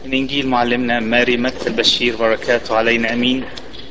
من إنجيل معلمنا ماري متى البشير بركاته علينا أمين.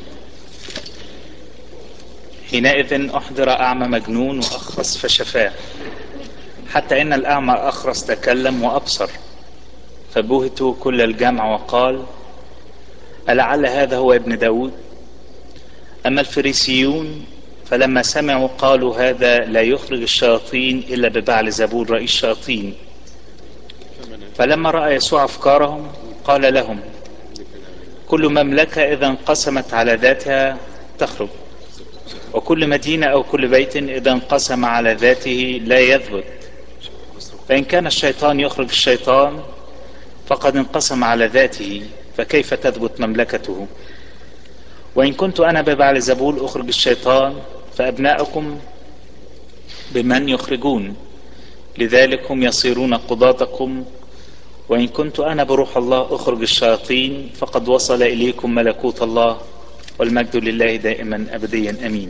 حينئذ أحضر أعمى مجنون وأخرس فشفاه، حتى إن الأعمى أخرس تكلم وأبصر، فبهتوا كل الجمع وقال: ألعل هذا هو ابن داود؟ أما الفريسيون فلما سمعوا قالوا: هذا لا يخرج الشياطين إلا ببعلزبول رئيس الشياطين. فلما رأى يسوع أفكارهم قال لهم: كل مملكة إذا انقسمت على ذاتها تخرج، وكل مدينة أو كل بيت إذا انقسم على ذاته لا يثبت. فإن كان الشيطان يخرج الشيطان فقد انقسم على ذاته، فكيف تثبت مملكته؟ وإن كنت أنا ببعلزبول أخرج الشيطان، فأبناؤكم بمن يخرجون؟ لذلك هم يصيرون قضاتكم. وإن كنت أنا بروح الله أخرج الشياطين، فقد وصل إليكم ملكوت الله، والمجد لله دائما أبديا أمين.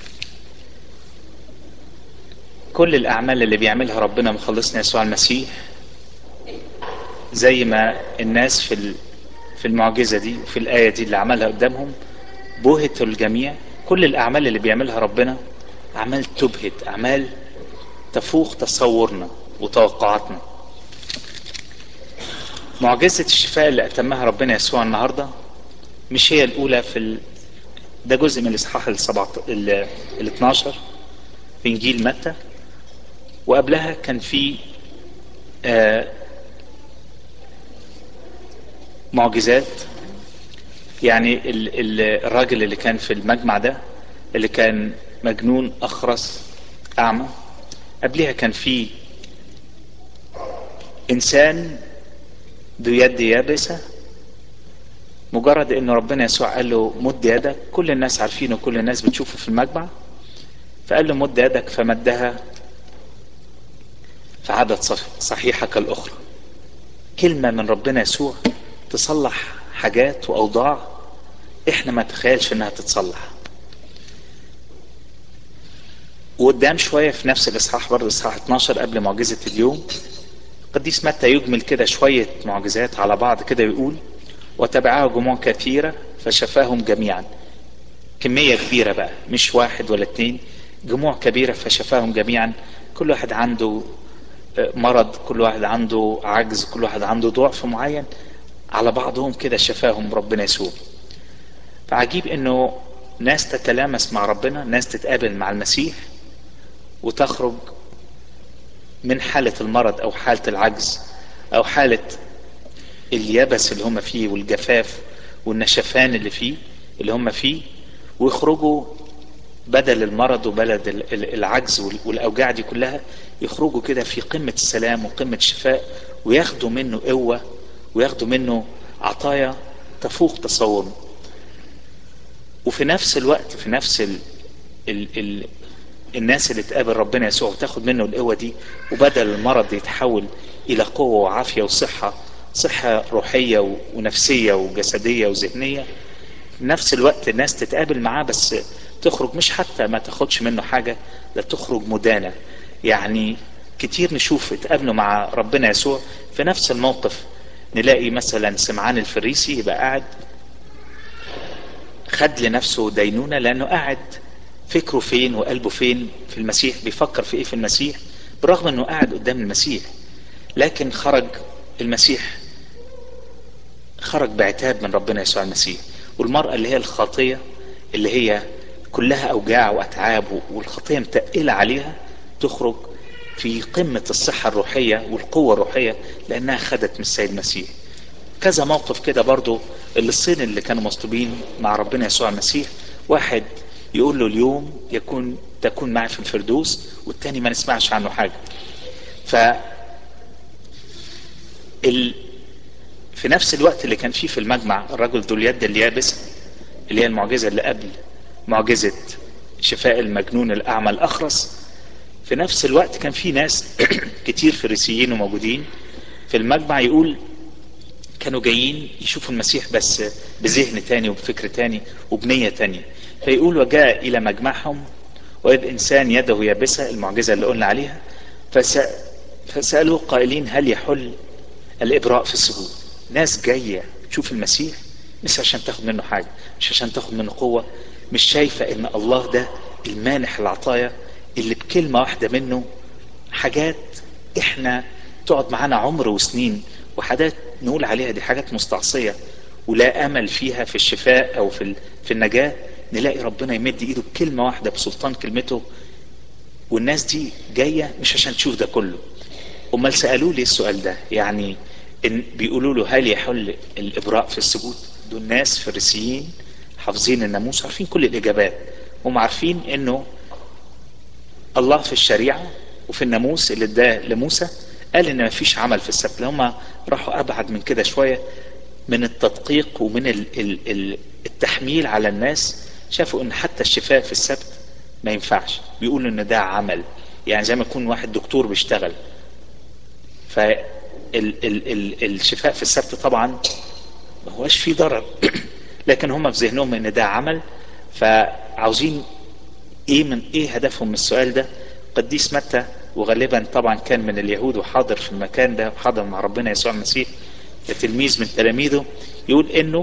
كل الأعمال اللي بيعملها ربنا مخلصنا يسوع المسيح، زي ما الناس في المعجزة دي وفي الآية دي اللي عملها قدامهم بهتوا الجميع. كل الأعمال اللي بيعملها ربنا أعمال تبهت، أعمال تفوق تصورنا وتوقعاتنا. معجزة الشفاء اللي أتمها ربنا يسوع النهاردة مش هي الأولى ده جزء من الإصحاح ال 12 في إنجيل متى، وقبلها كان في معجزات. يعني الراجل اللي كان في المجمع ده اللي كان مجنون أخرس أعمى، قبلها كان في إنسان ذو يد يابسة، مجرد إنه ربنا يسوع قال له مد يدك، كل الناس عارفينه وكل الناس بتشوفه في المجمع، فقال له مد يدك فمدها فعادت صحيحة كالأخرى. كلمة من ربنا يسوع تصلح حاجات وأوضاع إحنا ما تخيلش إنها تتصلح. وقدام شوية في نفس الإصحاح برضه إصحاح 12 قبل معجزة اليوم، قديس متى يجمل كده شوية معجزات على بعض كده، يقول: وتبعه جموع كثيرة فشفاهم جميعا. كمية كبيرة بقى، مش واحد ولا اتنين، جموع كبيرة فشفاهم جميعا. كل واحد عنده مرض، كل واحد عنده عجز، كل واحد عنده ضعف معين، على بعضهم كده شفاهم ربنا يسوع. فعجيب انه ناس تتلامس مع ربنا، ناس تتقابل مع المسيح وتخرج من حالة المرض او حالة العجز او حالة اليبس اللي هم فيه والجفاف والنشفان اللي هم فيه، ويخرجوا بدل المرض وبلد العجز والاوجاع دي كلها، يخرجوا كده في قمة السلام وقمة الشفاء، وياخدوا منه قوة وياخدوا منه عطايا تفوق تصورنا. وفي نفس الوقت في نفس ال الناس اللي تقابل ربنا يسوع وتاخد منه القوة دي، وبدل المرض يتحول الى قوة وعافية وصحة، صحة روحية ونفسية وجسدية وذهنية. في نفس الوقت الناس تتقابل معاه بس تخرج مش حتى ما تاخدش منه حاجة، لا تخرج مدانة. يعني كتير نشوف اتقابلوا مع ربنا يسوع في نفس الموقف، نلاقي مثلا سمعان الفريسي يبقى قاعد خد لنفسه دينونة، لانه قاعد فكره فين وقلبه فين في المسيح، بيفكر في ايه في المسيح، برغم انه قاعد قدام المسيح. لكن المسيح خرج بعتاب من ربنا يسوع المسيح. والمرأة اللي هي الخاطية، اللي هي كلها اوجاع واتعاب والخطية متقلة عليها، تخرج في قمة الصحة الروحية والقوة الروحية لانها خدت من السيد المسيح. كذا موقف كده برضو، الصين اللي كانوا مصطوبين مع ربنا يسوع المسيح، واحد يقول له اليوم تكون معي في الفردوس، والتاني ما نسمعش عنه حاجة. ف في نفس الوقت اللي كان فيه في المجمع الرجل ذو اليد اليابسة، اللي هي المعجزة اللي قبل معجزة شفاء المجنون الأعمى الأخرس، في نفس الوقت كان في ناس كتير فريسيين وموجودين في المجمع، يقول كانوا جايين يشوفوا المسيح بس بذهن تاني وبفكر تاني وبنية تانية. فيقول: وجاء إلى مجمعهم وإذ إنسان يده يابسة، المعجزة اللي قلنا عليها، فسألوه قائلين: هل يحل الإبراء في السجود؟ ناس جاية تشوف المسيح مش عشان تاخد منه حاجة، مش عشان تاخد منه قوة، مش شايفة ان الله ده المانح العطايا اللي بكلمة واحدة منه حاجات احنا تقعد معانا عمر وسنين، وحاجات نقول عليها دي حاجات مستعصية ولا امل فيها في الشفاء او في النجاة، نلاقي ربنا يمد ايده بكلمة واحدة بسلطان كلمته. والناس دي جاية مش عشان تشوف ده كله. امال سألوا لي السؤال ده يعني، إن بيقولوا له هل يحل الابراء في السجود؟ دول ناس فريسيين حافظين الناموس، عارفين كل الاجابات، هم عارفين انه الله في الشريعة وفي الناموس اللي اداه لموسى قال ان مفيش عمل في السبت. هم راحوا ابعد من كده شوية من التدقيق ومن التحميل على الناس، شافوا ان حتى الشفاء في السبت ما ينفعش، بيقولوا ان ده عمل، يعني زي ما يكون واحد دكتور بيشتغل. فالشفاء في السبت طبعا ما هوش فيه ضرر لكن هم في ذهنهم ان ده عمل، فعاوزين ايه من ايه هدفهم من السؤال ده. قديس متى وغالبا طبعا كان من اليهود وحاضر في المكان ده وحاضر مع ربنا يسوع المسيح كتلميذ من تلاميذه، يقول انه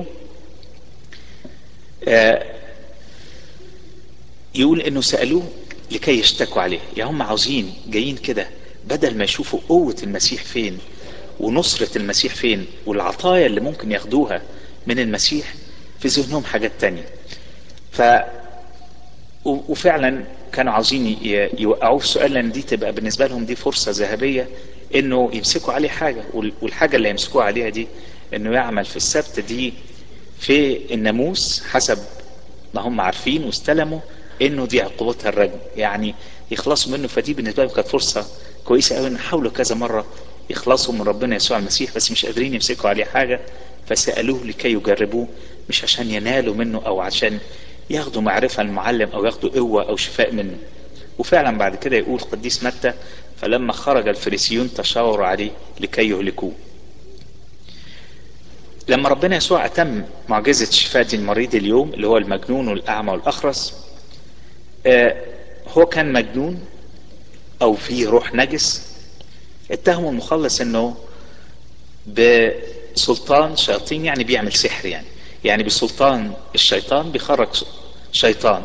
سألوه لكي يشتكوا عليه. يعني هم عاوزين جايين كده بدل ما يشوفوا قوة المسيح فين ونصرة المسيح فين والعطايا اللي ممكن ياخدوها من المسيح، في ذهنهم حاجات تانية. ف وفعلا كانوا عاوزين يوقعوه في سؤال، لان دي تبقى بالنسبة لهم دي فرصة ذهبية انه يمسكوا عليه حاجة، والحاجة اللي يمسكوا عليها دي انه يعمل في السبت دي في الناموس حسب ما هم عارفين واستلموا انه دي عقوبتها الرجم، يعني يخلصوا منه. فدي بالنسبة لهم كانت فرصة كويسة قوي، ان حاولوا كذا مرة يخلصوا من ربنا يسوع المسيح بس مش قادرين يمسكوا عليه حاجة، فسألوه لكي يجربوه، مش عشان ينالوا منه او عشان ياخدوا معرفة المعلم او ياخدوا قوة او شفاء منه. وفعلا بعد كده يقول قديس متى فلما خرج الفريسيون تشاوروا عليه لكي يهلكوه. لما ربنا يسوع اتم معجزة شفاء المريض اليوم اللي هو المجنون والاعمى والاخرس، هو كان مجنون او فيه روح نجس، اتهموا المخلص انه بسلطان شياطين، يعني بيعمل سحر، يعني بسلطان الشيطان بيخرج شيطان،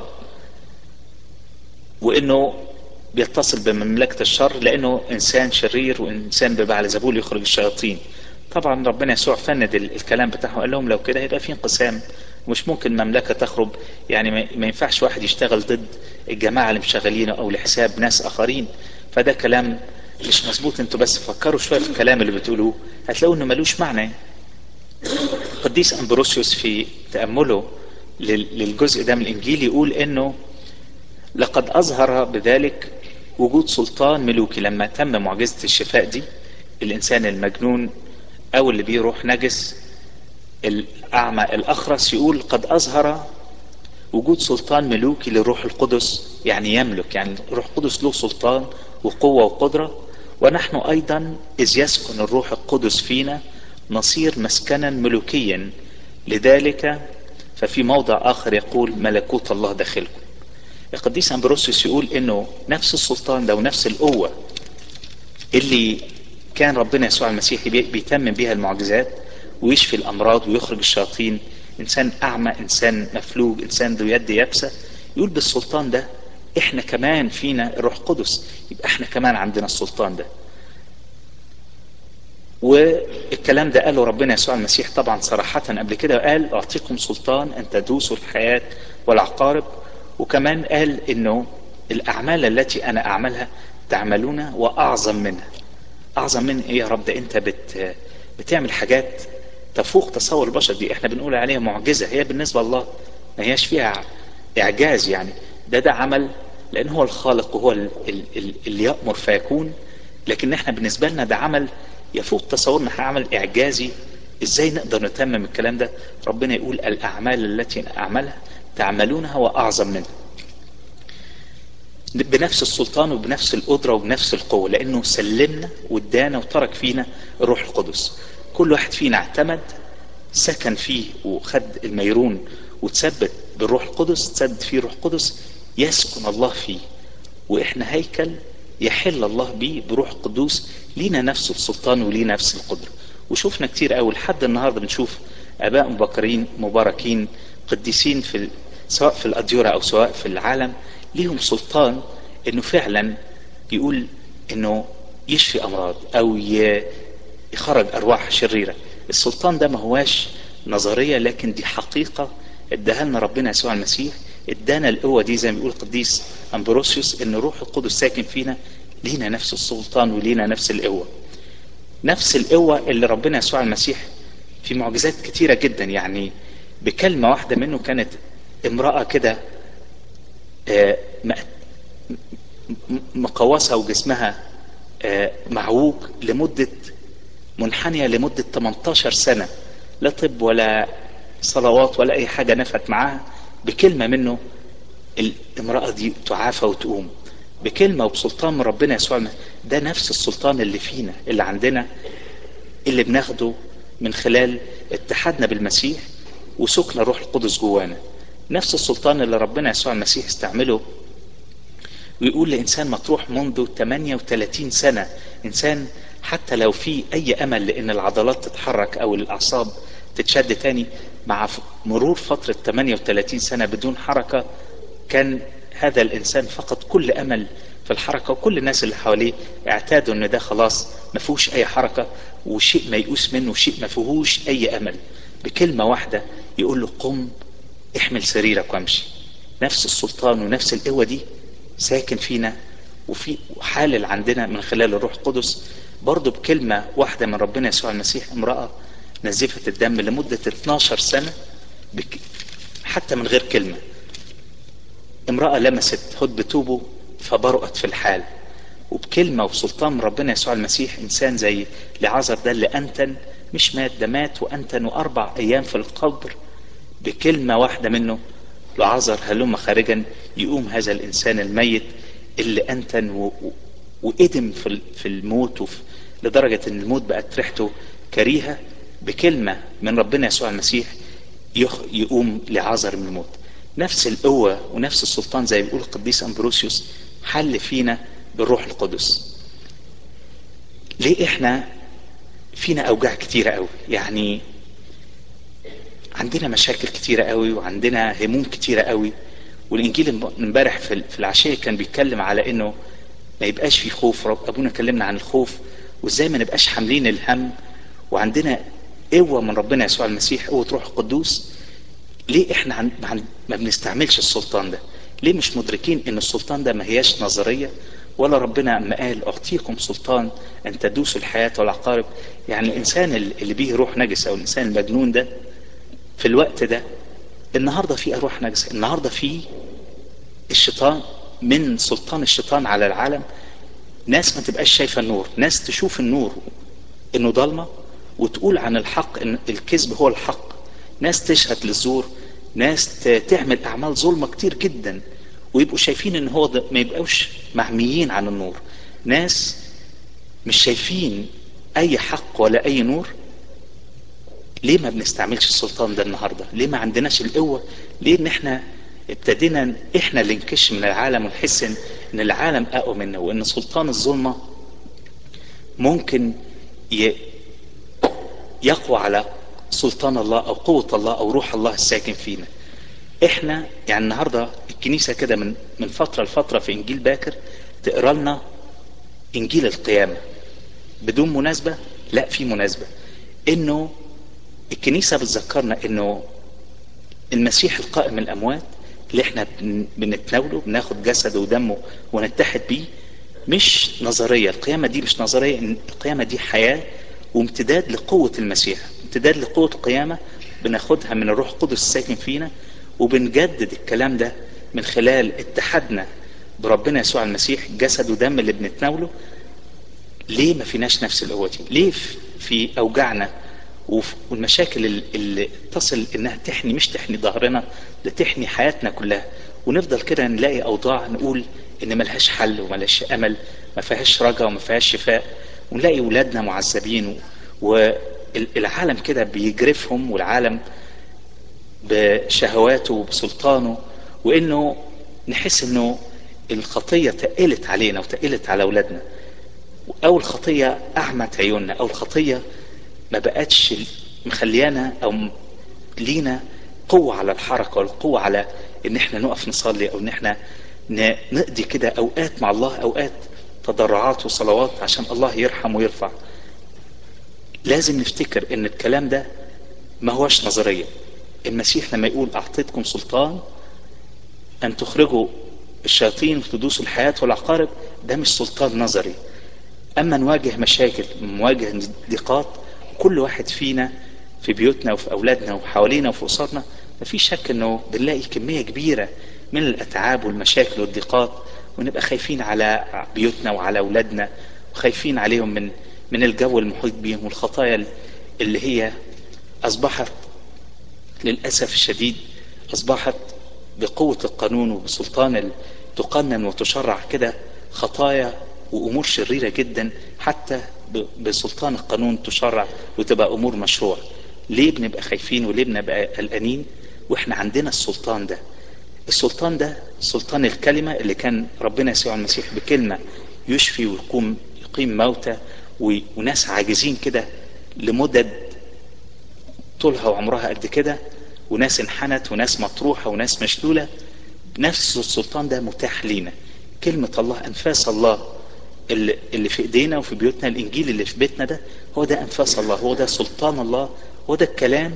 وانه بيتصل بمملكة الشر لانه انسان شرير وانسان ببعل زبول يخرج الشياطين. طبعا ربنا يسوع فند الكلام بتاعه، قال لهم لو كده هيبقى في انقسام ومش ممكن مملكة تخرب، يعني ما ينفعش واحد يشتغل ضد الجماعة اللي مشغلينه او لحساب ناس اخرين. فده كلام مش مظبوط، انتوا بس فكروا شوية في الكلام اللي بتقولوه هتلاقوا انه ملوش معنى. قديس امبروسيوس في تأمله للجزء ده من الانجيل يقول انه لقد اظهر بذلك وجود سلطان ملوكي لما تم معجزة الشفاء دي. الانسان المجنون او اللي بيه روح نجس الاعمى الاخرس، يقول قد اظهر وجود سلطان ملوكي للروح القدس، يعني يملك، يعني الروح القدس له سلطان وقوة وقدرة، ونحن ايضا اذ يسكن الروح القدس فينا نصير مسكنا ملوكيا، لذلك ففي موضع اخر يقول ملكوت الله داخلكم. القديس امبروسيوس يقول انه نفس السلطان ده ونفس القوة اللي كان ربنا يسوع المسيح بيتمم بيها المعجزات ويشفي الامراض ويخرج الشياطين، انسان اعمى، انسان مفلوج، انسان ذو يد يابسة، يقول بالسلطان ده احنا كمان فينا الروح القدس، يبقى احنا كمان عندنا السلطان ده. والكلام ده قاله ربنا يسوع المسيح طبعا صراحة قبل كده، قال اعطيكم سلطان ان تدوسوا الحياة والعقارب، وكمان قال انه الاعمال التي انا اعملها تعملونها واعظم منها. اعظم من ايه يا رب؟ ده انت بتعمل حاجات تفوق تصور البشر، دي احنا بنقول عليها معجزة، هي بالنسبة لله ما هياش فيها اعجاز، يعني ده عمل لان هو الخالق وهو اللي يأمر فيكون، لكن احنا بالنسبة لنا ده عمل يفوق تصورنا، عمل اعجازي. ازاي نقدر نتمم الكلام ده؟ ربنا يقول الاعمال التي اعملها تعملونها واعظم منها، بنفس السلطان وبنفس القدرة وبنفس القوة، لانه سلمنا وادانا وترك فينا الروح القدس. كل واحد فينا اعتمد سكن فيه وخد الميرون وتثبت بالروح القدس، تثبت فيه الروح القدس يسكن الله فيه، واحنا هيكل يحل الله بيه بروح القدوس، لينا نفس السلطان ولينا نفس القدرة. وشوفنا كتير قوي لحد النهارده بنشوف اباء مباركين قديسين سواء في الاديره او سواء في العالم، ليهم سلطان انه فعلا يقول انه يشفي امراض او يخرج ارواح شريره. السلطان ده ما هواش نظريه، لكن دي حقيقه اداها لنا ربنا يسوع المسيح. ادانا القوه دي زي ما بيقول القديس امبروسيوس ان روح القدس ساكن فينا، لينا نفس السلطان ولينا نفس القوه. نفس القوه اللي ربنا يسوع المسيح في معجزات كتيره جدا، يعني بكلمه واحده منه كانت امراه كده مقوسه وجسمها معوج منحنيه لمده 18 سنه، لا طب ولا صلوات ولا اي حاجه نفت معاها. بكلمه منه الامراه دي تعافى وتقوم، بكلمه وبسلطان من ربنا يسوع. ده نفس السلطان اللي فينا اللي عندنا، اللي بناخده من خلال اتحادنا بالمسيح وسكن الروح القدس جوانا. نفس السلطان اللي ربنا يسوع المسيح استعمله ويقول لإنسان مطروح منذ 38 سنة، إنسان حتى لو في أي أمل لأن العضلات تتحرك أو الأعصاب تتشد تاني، مع مرور فترة 38 سنة بدون حركة كان هذا الإنسان فقد كل أمل في الحركة، وكل الناس اللي حواليه اعتادوا ان ده خلاص ما فيهوش اي حركة وشيء ما يقوس منه وشيء ما فيهوش اي امل. بكلمة واحدة يقول له قم احمل سريرك وامشي. نفس السلطان ونفس القوة دي ساكن فينا وفي حالل عندنا من خلال الروح القدس. برضو بكلمة واحدة من ربنا يسوع المسيح امرأة نزفت الدم لمدة 12 سنة حتى من غير كلمة، امرأة لمست هد توبه فبرأت في الحال. وبكلمة وبسلطان من ربنا يسوع المسيح انسان زي لعازر ده اللي انتن، مش مات، ده مات وانتن و4 ايام في القبر، بكلمة واحدة منه لعازر هلم خارجا، يقوم هذا الانسان الميت اللي انتن وقدم في الموت لدرجة ان الموت بقت ريحته كريهة. بكلمة من ربنا يسوع المسيح يقوم لعازر من الموت. نفس القوة ونفس السلطان زي بيقول القديس امبروسيوس حل فينا بالروح القدس. ليه احنا فينا اوجاع كتيرة قوي، يعني عندنا مشاكل كتيرة قوي وعندنا هموم كتيرة قوي. والانجيل امبارح في العشية كان بيتكلم على انه ما يبقاش في خوف. ابونا كلمنا عن الخوف وازاي ما نبقاش حاملين الهم، وعندنا قوة من ربنا يسوع المسيح، قوة روح القدوس. ليه احنا ما بنستعملش السلطان ده؟ ليه مش مدركين ان السلطان ده ما هياش نظرية؟ ولا ربنا اما قال اعطيكم سلطان ان تدوسوا الحياة والعقارب؟ يعني الانسان اللي بيه روح نجس او الانسان المجنون ده في الوقت ده، النهاردة في ارواح نجسة، النهاردة في الشيطان، من سلطان الشيطان على العالم ناس ما تبقاش شايفة النور، ناس تشوف النور انه ضلمة وتقول عن الحق ان الكذب هو الحق، ناس تشهد للزور، ناس تعمل اعمال ظلمة كتير جدا ويبقوا شايفين ان هو ده، ما يبقوش معميين عن النور، ناس مش شايفين اي حق ولا اي نور. ليه ما بنستعملش السلطان ده النهاردة؟ ليه ما عندناش القوة؟ ليه ان احنا ابتدينا احنا اللي نكش من العالم ونحس ان العالم اقوى منا وان سلطان الظلمة ممكن يقوى على سلطان الله او قوة الله او روح الله الساكن فينا؟ احنا يعني النهاردة الكنيسة كده من فترة لفترة في انجيل باكر تقرأ لنا انجيل القيامة بدون مناسبة. لا، في مناسبة، انه الكنيسة بتذكرنا انه المسيح القائم من الاموات اللي احنا بنتناوله، بناخد جسده ودمه ونتحد بيه، مش نظرية. القيامة دي مش نظرية، القيامة دي حياة وامتداد لقوة المسيح، امتداد لقوة القيامة بناخدها من الروح القدس الساكن فينا، وبنجدد الكلام ده من خلال اتحادنا بربنا يسوع المسيح جسد ودم اللي بنتناوله. ليه ما فيناش نفس القوة دي؟ ليه في اوجاعنا والمشاكل اللي تصل انها تحني، مش تحني ظهرنا، ده تحني حياتنا كلها، ونفضل كده نلاقي اوضاع نقول ان ملهاش حل وملهاش امل، ما فيهاش رجا وما فيهاش شفاء، ونلاقي ولادنا معذبين والعالم كده بيجرفهم، والعالم بشهواته وبسلطانه، وانه نحس انه الخطية تقلت علينا وتقلت على اولادنا، او الخطية اعمت عيوننا، او الخطية ما بقتش مخليانا او لينا قوة على الحركة والقوة على ان احنا نقف نصلي او ان احنا نقضي كده اوقات مع الله، اوقات تضرعات وصلوات عشان الله يرحم ويرفع. لازم نفتكر ان الكلام ده ما هوش نظرية. المسيح لما يقول اعطيتكم سلطان ان تخرجوا الشياطين وتدوسوا الحياة والعقارب، ده مش سلطان نظري. اما نواجه مشاكل، نواجه ضيقات، كل واحد فينا في بيوتنا وفي اولادنا وحوالينا وفي اسرنا، مفيش شك انه بنلاقي كمية كبيرة من الاتعاب والمشاكل والضيقات، ونبقى خايفين على بيوتنا وعلى اولادنا، وخايفين عليهم من الجو المحيط بيهم، والخطايا اللي هي اصبحت للأسف الشديد أصبحت بقوة القانون وبسلطان تقنن وتشرع كده خطايا وأمور شريرة جدا، حتى بسلطان القانون تشرع وتبقى أمور مشروع. ليه بنبقى خايفين وليه بنبقى قلقانين وإحنا عندنا السلطان ده؟ السلطان ده سلطان الكلمة اللي كان ربنا يسوع المسيح بكلمة يشفي يقيم موتى وناس عاجزين كده لمدد طولها وعمرها قد كده، وناس انحنت وناس مطروحة وناس مشلولة. نفس السلطان ده متاح لينا. كلمة الله، أنفاس الله اللي في ايدينا وفي بيوتنا، الانجيل اللي في بيتنا ده هو ده أنفاس الله، هو ده سلطان الله، هو ده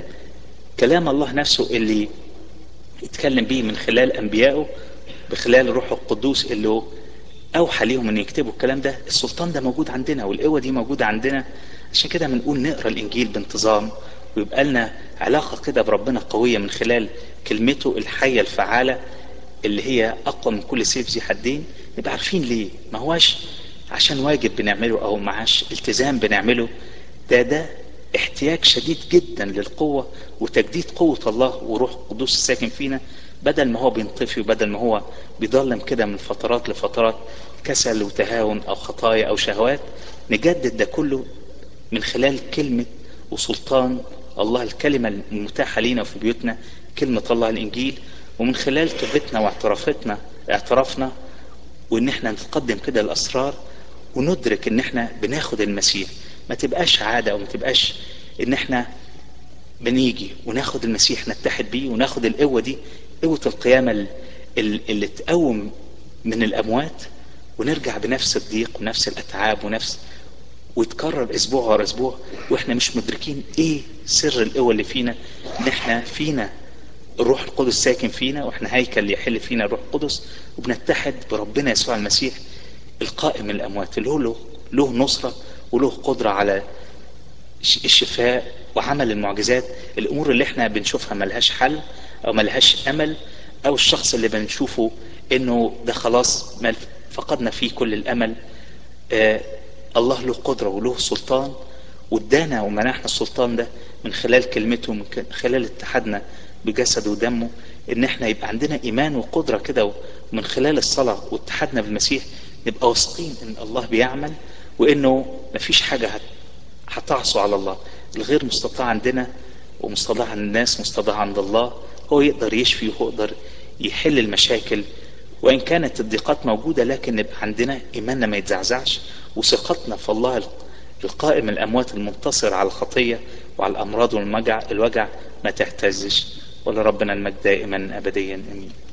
كلام الله نفسه اللي يتكلم بيه من خلال أنبيائه، بخلال الروح القدوس اللي أوحى ليهم أن يكتبوا الكلام ده. السلطان ده موجود عندنا والقوة دي موجودة عندنا. عشان كده بنقول نقرأ الإنجيل بانتظام، ويبقى لنا علاقة كده بربنا قوية من خلال كلمته الحية الفعالة اللي هي أقوى من كل سيف ذي حدين. نبقى عارفين ليه، ما هواش عشان واجب بنعمله أو معاش التزام بنعمله، ده احتياج شديد جدا للقوة وتجديد قوة الله وروح القدوس الساكن فينا، بدل ما هو بينطفي وبدل ما هو بيضلم كده من فترات لفترات، كسل وتهاون أو خطايا أو شهوات. نجدد ده كله من خلال كلمة وسلطان الله، الكلمة المتاحة لينا في بيوتنا، كلمة الله الإنجيل، ومن خلال توبتنا اعترافنا وإن احنا نتقدم كده الأسرار وندرك إن احنا بناخد المسيح. ما تبقاش عادة أو ما تبقاش إن احنا بنيجي وناخد المسيح نتحد بيه وناخد القوة دي، قوة القيامة اللي تقوم من الأموات، ونرجع بنفس الضيق ونفس الأتعاب ويتكرر اسبوع ورا اسبوع واحنا مش مدركين ايه سر القوة اللي فينا. ان احنا فينا الروح القدس ساكن فينا، واحنا هيكل يحل فينا الروح القدس، وبنتحد بربنا يسوع المسيح القائم من الاموات، اللي هو له نصرة وله قدرة على الشفاء وعمل المعجزات. الامور اللي احنا بنشوفها ملهاش حل او ملهاش امل، او الشخص اللي بنشوفه انه ده خلاص فقدنا فيه كل الامل، الله له قدرة وله سلطان، وادانا ومنحنا السلطان ده من خلال كلمته، من خلال اتحادنا بجسده ودمه، ان احنا يبقى عندنا ايمان وقدرة كده، ومن خلال الصلاة واتحادنا بالمسيح نبقى واثقين ان الله بيعمل، وانه مفيش حاجة هتعصوا على الله. الغير مستطاع عندنا ومستطاع عند الناس مستطاع عند الله. هو يقدر يشفي وهو يقدر يحل المشاكل، وإن كانت الضيقات موجودة لكن نبقى عندنا إيماننا ما يتزعزعش، وثقتنا في الله القائم الأموات المنتصر على الخطية وعلى الأمراض والوجع ما تهتزش. ولربنا المجد دائما أبديا، أمين.